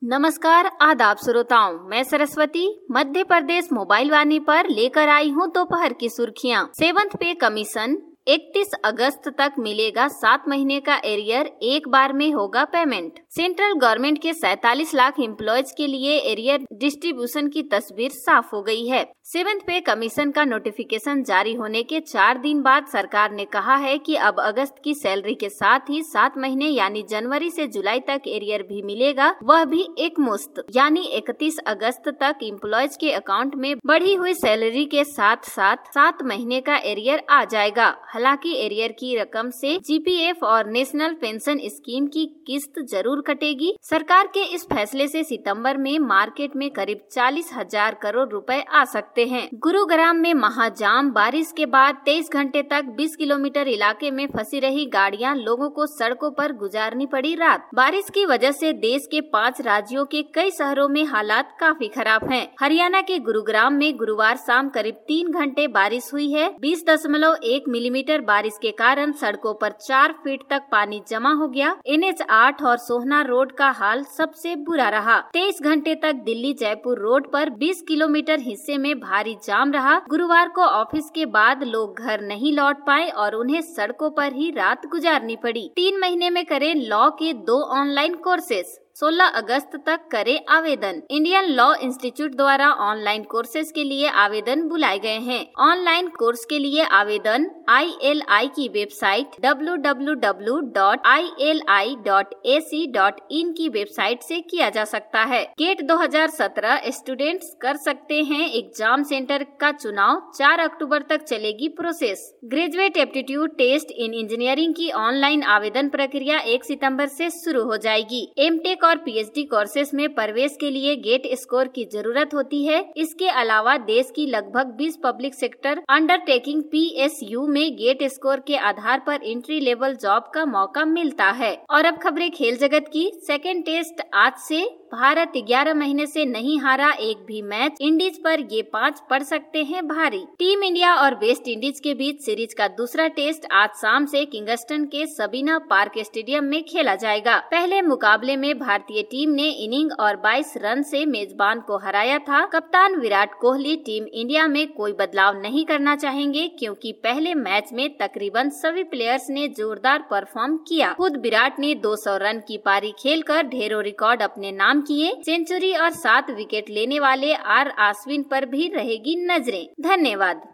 नमस्कार आदाब श्रोताओं, मैं सरस्वती मध्य प्रदेश मोबाइल वाणी पर लेकर आई हूँ दोपहर की सुर्खियाँ। सेवंथ पे कमीशन 31 अगस्त तक मिलेगा 7 महीने का एरियर, एक बार में होगा पेमेंट। सेंट्रल गवर्नमेंट के 47 लाख एम्प्लॉयज के लिए एरियर डिस्ट्रीब्यूशन की तस्वीर साफ हो गई है। सेवंथ पे कमीशन का नोटिफिकेशन जारी होने के 4 दिन बाद सरकार ने कहा है कि अब अगस्त की सैलरी के साथ ही 7 महीने यानी जनवरी से जुलाई तक एरियर भी मिलेगा, वह भी एक मुश्त, यानी 31 अगस्त तक एम्प्लॉयज के अकाउंट में बढ़ी हुई सैलरी के साथ साथ 7 महीने का एरियर आ जाएगा। हालांकि एरियर की रकम से जीपीएफ और नेशनल पेंशन स्कीम की किस्त जरूर कटेगी। सरकार के इस फैसले से सितंबर में मार्केट में करीब 40,000 करोड़ रुपए आ सकते हैं। गुरुग्राम में महाजाम, बारिश के बाद 23 घंटे तक 20 किलोमीटर इलाके में फंसी रही गाड़ियां, लोगों को सड़कों पर गुजारनी पड़ी रात। बारिश की वजह से देश के 5 राज्यों के कई शहरों में हालात काफी खराब हैं। हरियाणा के गुरुग्राम में गुरुवार शाम करीब 3 घंटे बारिश हुई है। 20.1 मिलीमीटर बारिश के कारण सड़कों पर 4 फीट तक पानी जमा हो गया। NH8 और सोहना रोड का हाल सबसे बुरा रहा। 23 घंटे तक दिल्ली जयपुर रोड पर 20 किलोमीटर हिस्से में भारी जाम रहा। गुरुवार को ऑफिस के बाद लोग घर नहीं लौट पाए और उन्हें सड़कों पर ही रात गुजारनी पड़ी। 3 महीने में करें लॉ के 2 ऑनलाइन कोर्सेज, 16 अगस्त तक करे आवेदन। इंडियन लॉ इंस्टीट्यूट द्वारा ऑनलाइन कोर्सेज के लिए आवेदन बुलाए गए हैं। ऑनलाइन कोर्स के लिए आवेदन ILI की वेबसाइट www.ili.ac.in की वेबसाइट से किया जा सकता है। गेट 2017 स्टूडेंट्स कर सकते हैं एग्जाम सेंटर का चुनाव। 4 अक्टूबर तक चलेगी process. Graduate aptitude test in engineering की ऑनलाइन आवेदन प्रक्रिया 1 सितंबर से शुरू हो जाएगी। एमटेक और पीएचडी कोर्सेज में प्रवेश के लिए गेट स्कोर की जरूरत होती है। इसके अलावा देश की लगभग 20 पब्लिक सेक्टर अंडरटेकिंग PSU में गेट स्कोर के आधार पर एंट्री लेवल जॉब का मौका मिलता है। और अब खबरें खेल जगत की। सेकेंड टेस्ट आज से। भारत 11 महीने से नहीं हारा एक भी मैच। इंडीज पर ये 5 पड़ सकते हैं भारी। टीम इंडिया और वेस्ट इंडीज के बीच सीरीज का दूसरा टेस्ट आज शाम से किंगस्टन के सबीना पार्क स्टेडियम में खेला जाएगा। पहले मुकाबले में भारतीय टीम ने इनिंग और 22 रन से मेजबान को हराया था। कप्तान विराट कोहली टीम इंडिया में कोई बदलाव नहीं करना चाहेंगे, क्योंकि पहले मैच में तकरीबन सभी प्लेयर्स ने जोरदार परफॉर्म किया। खुद विराट ने 200 रन की पारी खेलकर ढेरों रिकॉर्ड अपने नाम किए। सेंचुरी और 7 विकेट लेने वाले आर अश्विन पर भी रहेगी नजरें। धन्यवाद।